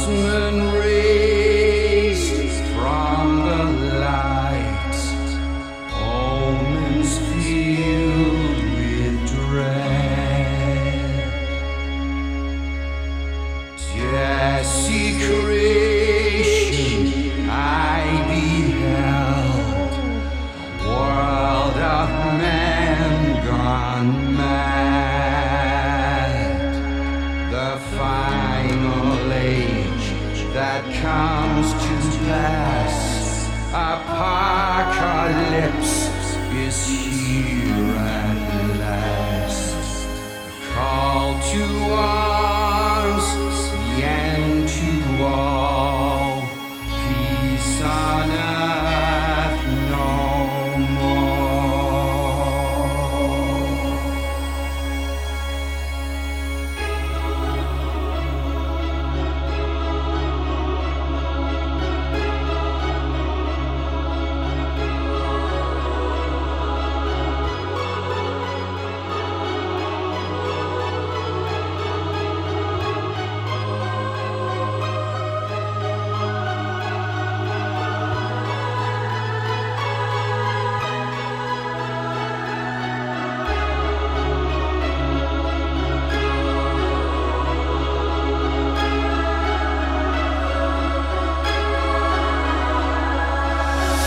horsemen raised from the light, omens filled with dread, desecration I beheld, world of man gone mad, the final age that comes to pass, apocalypse is here at last, call to